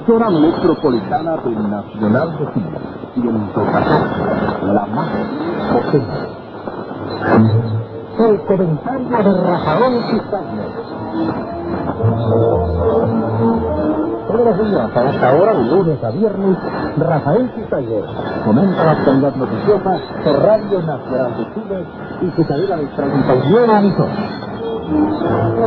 Emisora metropolitana del Nacional de Chile, 114, la más potente. El comentario de Rafael Cizaña. Todos los días, a esta hora, de lunes a viernes, Rafael Cizaña comenta la actualidad noticiosa por Radio Nacional de Chile y su cadena de 39 emisoras.